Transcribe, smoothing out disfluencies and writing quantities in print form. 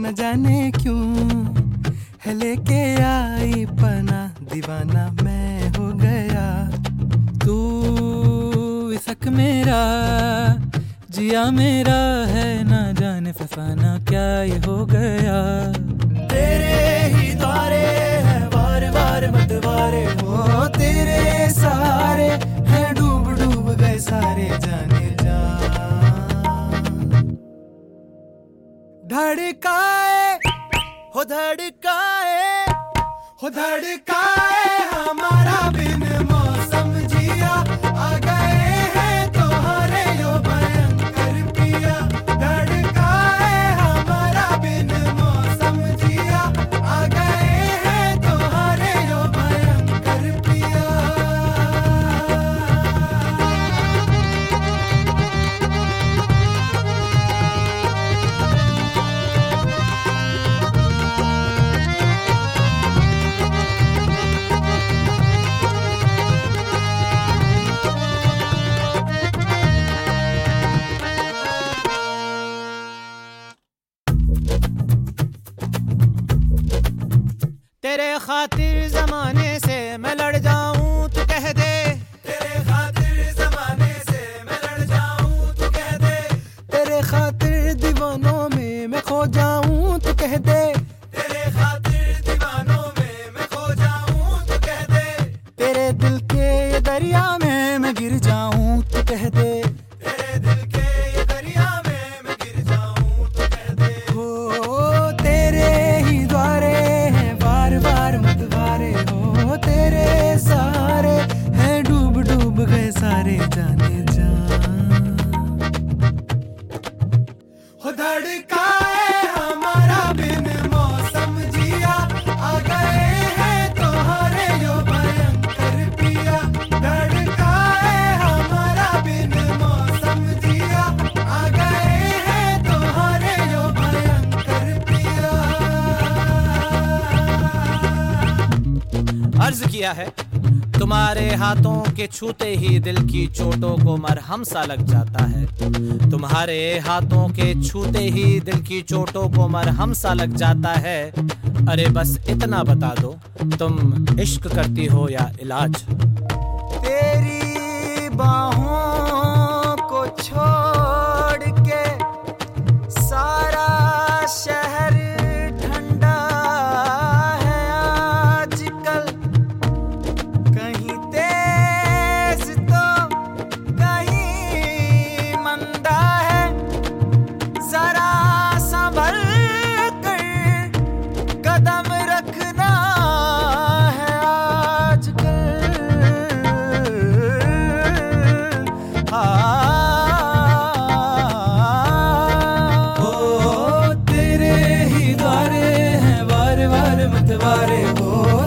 न जाने क्यों है लेके आई पना, दीवाना मैं हो गया। तू इसक मेरा, जिया मेरा है, ना जाने फसाना क्या ये हो गया। तेरे ही द्वारे है वार वार मतवारे हो, तेरे सहारे हैं डूब डूब गए सारे जाने जा। धड़काए हो धड़काए हो धड़काए हमारा बिन मौसम जिया, आ गए हैं तुम्हारे यो भयंकर पिया। धड़काए हमारा बिन मौसम जिया, आ गए हैं तुम्हारे यो भयंकर पिया। तेरे खातिर जमाने से मैं लड़ जाऊं तू कह दे, तेरे खातिर जमाने से मैं लड़ जाऊं तू कह दे, तेरे खातिर दीवानों में मैं खो जाऊं तू कह दे, तेरे खातिर दीवानों में मैं खो जाऊं तू कह दे, तेरे दिल के ये दरिया में मैं गिर जाऊं तू कह दे, तेरे दिल के ये दरिया में मैं गिर जाऊं तू कह दे। हो तेरे ही द्वारे हैं बार बार मतवारे हो, तेरे सहारे हैं डूब डूब गए सारे जाने जा। हो धड़काए हमारा बिन मौसम जिया, आ गए हैं तुम्हारे यो भयंकर पिया। धड़काए हमारा बिन मौसम जिया, आ गए हैं तुम्हारे यो भयंकर पिया। अर्ज किया है तुम्हारे हाथों के छूते ही दिल की चोटों को मरहम सा लग जाता है। तुम्हारे हाथों के छूते ही दिल की चोटों को मरहम सा लग जाता है। अरे बस इतना बता दो तुम इश्क करती हो या इलाज। तेरी बाहों को छोड़ के सारा शहर ठंडा है आजकल, कहीं तेज तो कहीं मंदा है, जरा संभल कर कदम रखना है आजकल। ओ तेरे ही द्वारे हैं वार वार मतवारे हो,